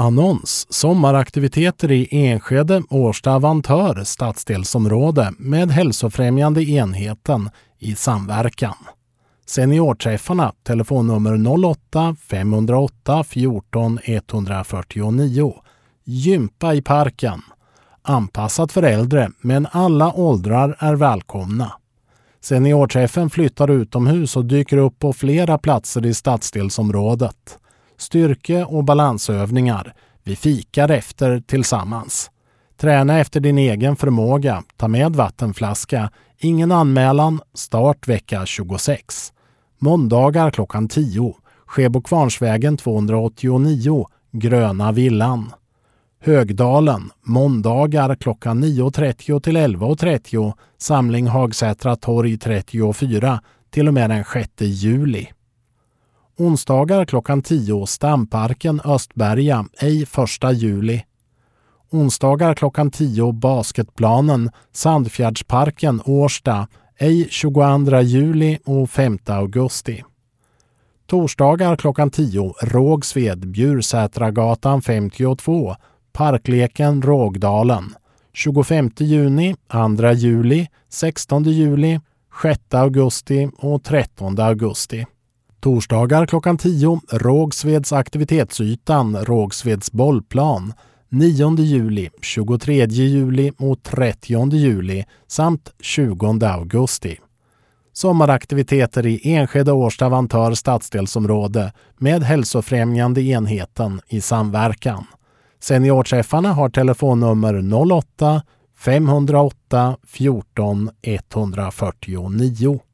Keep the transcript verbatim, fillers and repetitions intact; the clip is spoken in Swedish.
Annons: sommaraktiviteter i Enskede, Årsta, Vantör stadsdelsområde med hälsofrämjande enheten i samverkan. Seniorträffarna, telefonnummer noll åtta fem noll åtta fjorton etthundrafyrtionio. Gympa i parken. Anpassat för äldre, men alla åldrar är välkomna. Seniorträffen flyttar utomhus och dyker upp på flera platser i stadsdelsområdet. Styrke- och balansövningar. Vi fikar efter tillsammans. Träna efter din egen förmåga. Ta med vattenflaska. Ingen anmälan. Start vecka tjugosex. Måndagar klockan tio. Skebo Kvarnsvägen tvåhundraåttionio. Gröna villan. Högdalen. Måndagar klockan nio trettio till elva trettio. Samling Hagsätra torg trettiofyra till och med den sjätte juli. Onsdagar klockan tio. Stamparken Östberga, ej första juli. Onsdagar klockan tio. Basketplanen Sandfjärdsparken Årsta, ej tjugoandra juli och femte augusti. Torsdagar klockan tio. Rågsved, Bjursätragatan femtiotvå. Parkleken Rågdalen. tjugofemte juni, andra juli, sextonde juli, sjätte augusti och trettonde augusti. Torsdagar klockan tio. Rågsveds aktivitetsytan, Rågsveds bollplan. nionde juli, tjugotredje juli och trettionde juli samt tjugonde augusti. Sommaraktiviteter i Enskede, Årsta, Vantör stadsdelsområde med hälsofrämjande enheten i samverkan. Seniorträffarna har telefonnummer noll åtta fem noll åtta fjorton etthundrafyrtionio.